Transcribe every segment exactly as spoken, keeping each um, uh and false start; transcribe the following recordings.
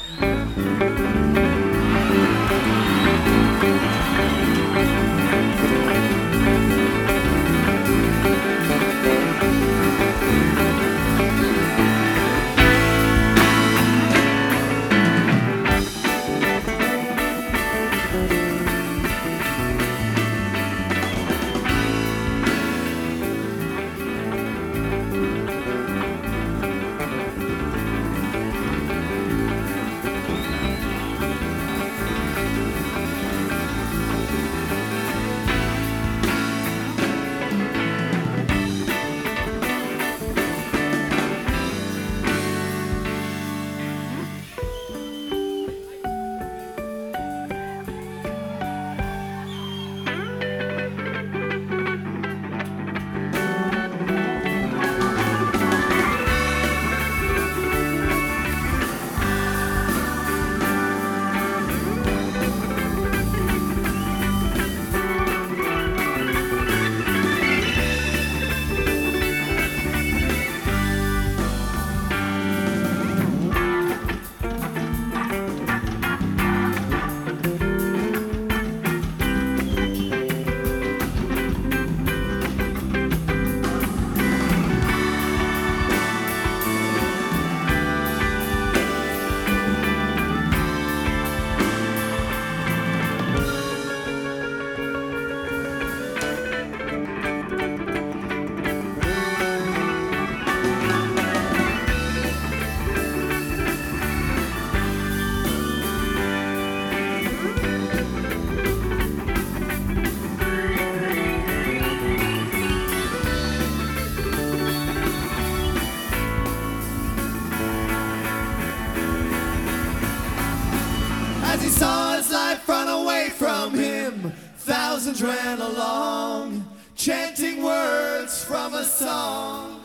As he saw his life run away from him, thousands ran along, chanting words from a song.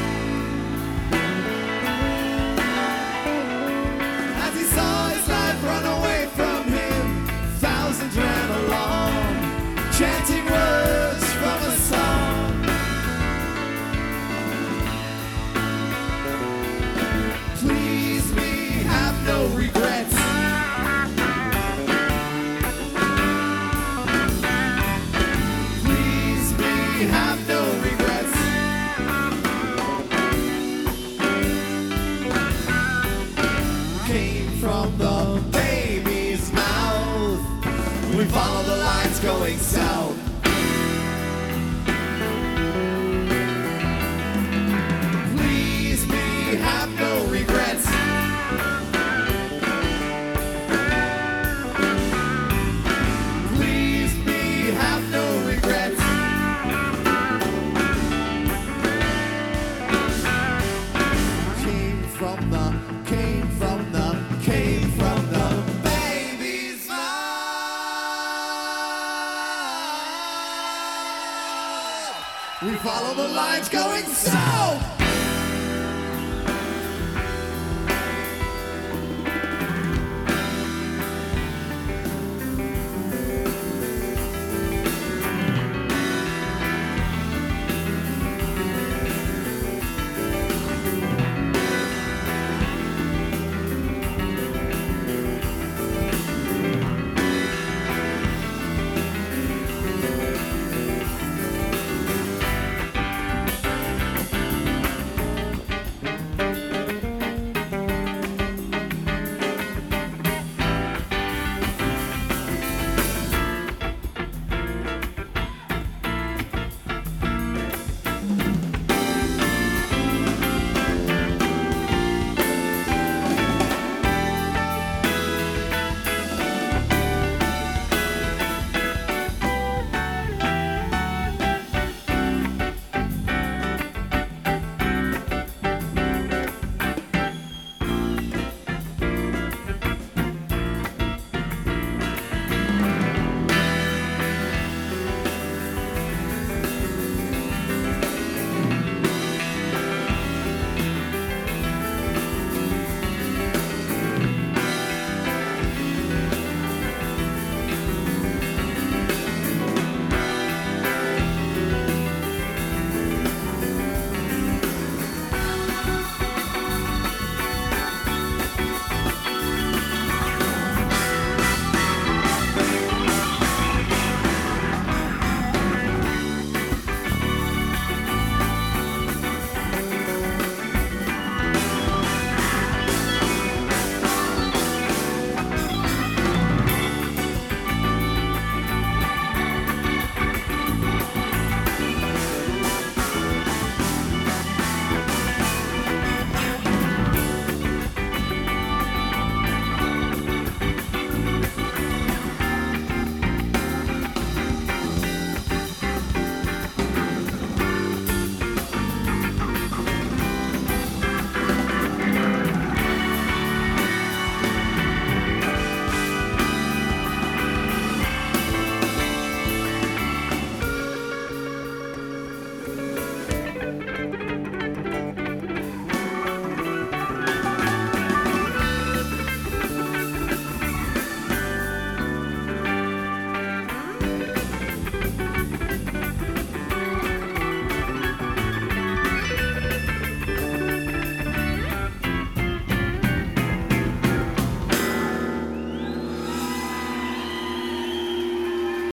As he saw his life run away from him, thousands ran along, chanting words from a song. Please me, have no regrets. Have no regrets. Came from the baby's mouth. We follow the lines going south. Please me, have no regrets. Please me, have no regrets. From the, came from the, came from the baby's mouth. We follow the lines going south.